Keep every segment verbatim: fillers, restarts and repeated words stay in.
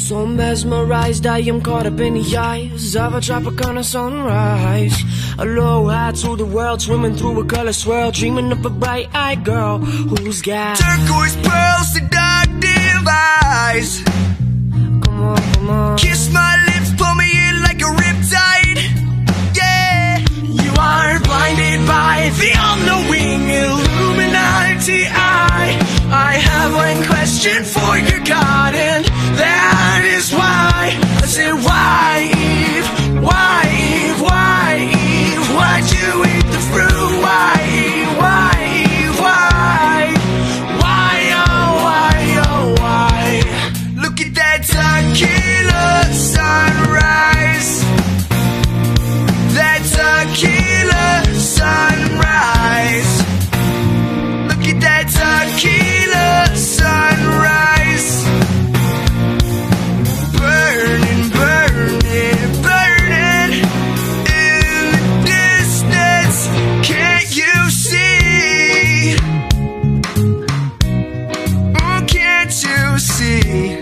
So mesmerized, I am caught up in the eyes of a Tropicana sunrise. A low high to the world, swimming through a color swirl, dreaming of a bright-eyed girl who's got turquoise pearls, seductive eyes. Come on, come on. Kiss my lips, pull me in like a riptide. Yeah, you are blinded by the all-knowing Illuminati eye. I have one question for your God, and that is why. I said, why, Eve? Why, Eve? Why, Eve? Why'd you eat the fruit? Why, Eve? Why, Eve? Why? Why, oh, why, oh, why? Look at that tequila sunrise. That tequila sunrise. Look at that tequila sunrise. Burning, burning, burning in the distance. Can't you see? Oh, can't you see?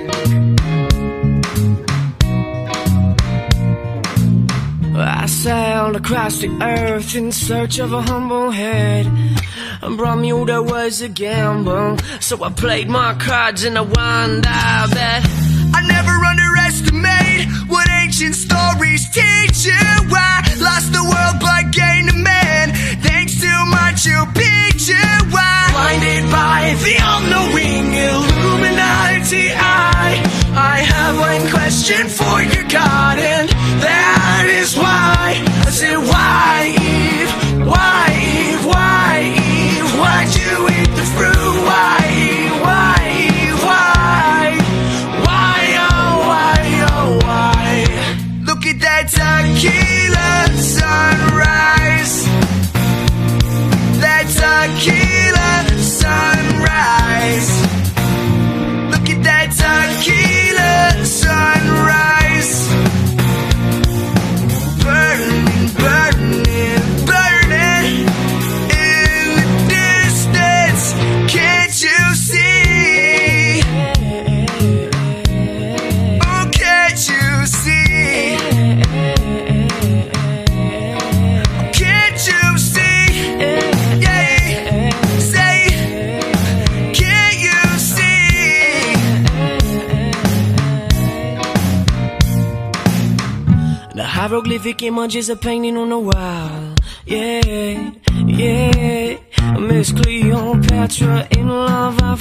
I sailed across the earth in search of a humble head. Bermuda was a gamble, so I played my cards and I won that bet. I never underestimate what ancient stories teach you. I lost the world but gained a man, thanks to Machu Picchu. I blinded by the all-knowing Illuminati eye. I have one question for your God, and that is why. I said, why, Eve? Why, Eve? Why, Eve? Why'd you eat the fruit? Why, Eve? Why, Eve? Why? Why, oh, why, oh, why? Look at that tequila sunrise. That tequila sunrise. Look at that tequila sunrise. Burning, burning, burning in the distance. Can't you see? Oh, can't you see? Can't you see? Yeah, say, can't you see? The hieroglyphic images are painting on the wall. Yeah, yeah. Miss Cleopatra, in love I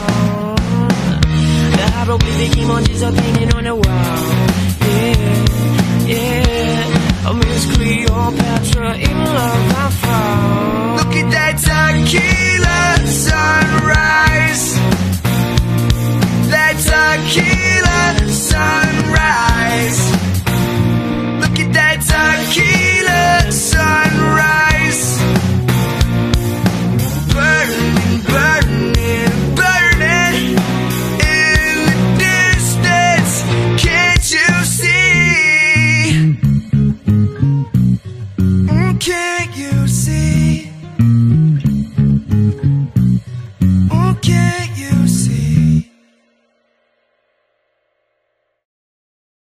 found. The hieroglyphic images are painting on the wall. Yeah.